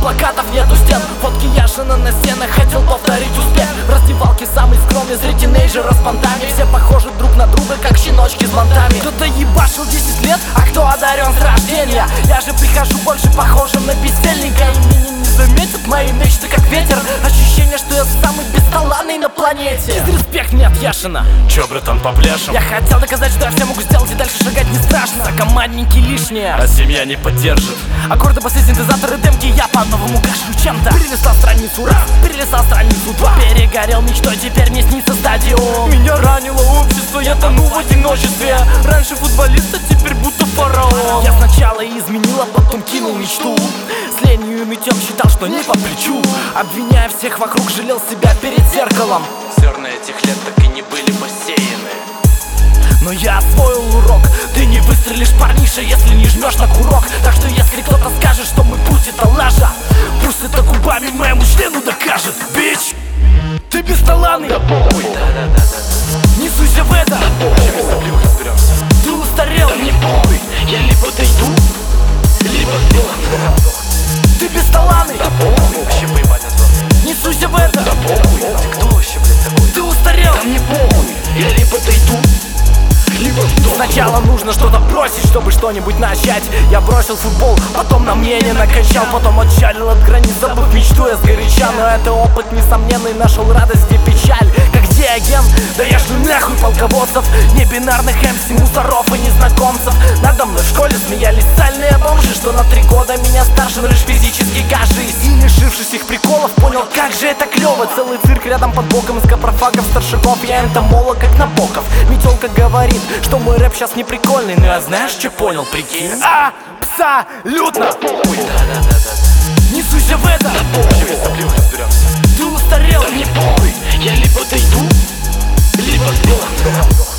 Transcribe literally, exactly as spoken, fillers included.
плакатов, нету стен. Фотки Яшина на стенах, хотел повторить успех. В раздевалке самый скромный, зря тинейджера с понтами. Все похожи друг на друга, как щеночки с бантами. Кто-то ебашил десять лет, а кто одарен с рождения. Я же прихожу больше похожим на бездельника, и меня не заметят мои мечты, как ветер. Ощущение, что я самый бесталанный на планете. Респект мне от Яшина. Чё, братан, попляшем? Я хотел доказать, что я все могу сделать, и дальше шагать не страшно. А командники лишние, а семья не поддержит. Аккорды после синтезатора демки, я по-новому кашлю чем-то. Перелистал страницу раз, перелистал страницу два. Перегорел мечтой, теперь мне снится стадион. Меня ранило общество, я тону в одиночестве. Раньше футболист, а теперь будто фараон. Я сначала изменил, а потом кинул мечту. С ленью и нытьем считал, что не по плечу. Обвиняя всех вокруг, жалел себя перед зеркалом. Зерна этих лет так и не были посеяны. Но я освоил урок. Ты не выстрелишь, парниша, если не жмешь на курок. Так что если кто-то скажет, что мой путь это лажа, пусть это губами моему члену докажет. Бич, ты бесталанный, да похуй, да-да-да-да. не суйся в это, да похуй, без таблюк разберемся. ты устарел, да мне похуй, я либо дойду, либо сдохну. ты бесталанный, да похуй, вообще поебать на то. не суйся в это, да похуй, ты кто вообще, блядь, такой? ты устарел, да мне похуй, я либо дойду, либо сдохну. Сначала нужно что-то бросить, чтобы что-нибудь начать. Я бросил футбол, потом на мне не накачал. Потом отчалил от границ, забыв мечту я сгоряча. Но это опыт несомненный, нашел радость и печаль. Как диаген, да я шлю нахуй полководцев, небинарных эм си, мусоров и незнакомцев. Надо мной в школе смеялись сальные бомжи, что на три года меня старше, но лишь физически кажись. И лишившись их приколов, понял, как же это клево. Целый цирк рядом под боком из капрофагов, старшаков. Я энтомолог, как Набоков. Метелка говорит, что мой рэп сейчас не прикольный, но я знаешь, что понял, прикинь? Абсолютно! да похуй, да-да-да-да. Не суйся в это, да похуй, без таблюк разберемся. ты устарел, да мне похуй, я либо дойду, либо сдохну.